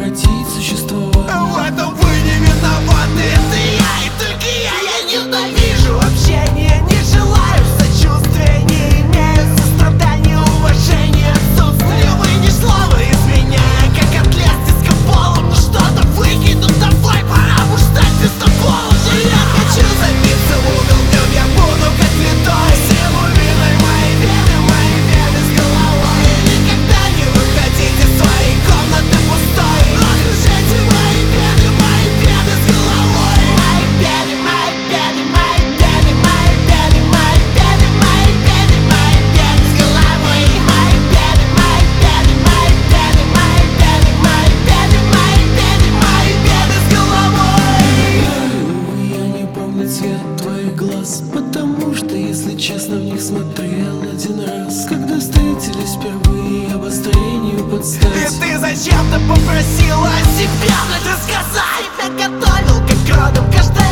прекратить существовать. В этом вы не виноваты, это я и только я ненавижу общение, не желаю сочувствия, не имею сострадания, уважения отсутствия. Вы ни слова из меня, как от лестницы полом, но что-то выкину, давай, пора уж стать пистополом. Я хочу забиться в угол, днем я буду как святой, силу виной мои вены с головой. Никогда не выходить из своей комнаты пустой, окружайте мои вены с головой. Мои вены с головой. Увы, я не помню цвет твоих глаз, потому что, если честно, в них смотрел один раз, когда встретились впервые, обострению подстать. И ты зачем-то попросила себя рассказать? Тебя готовил как родом каждый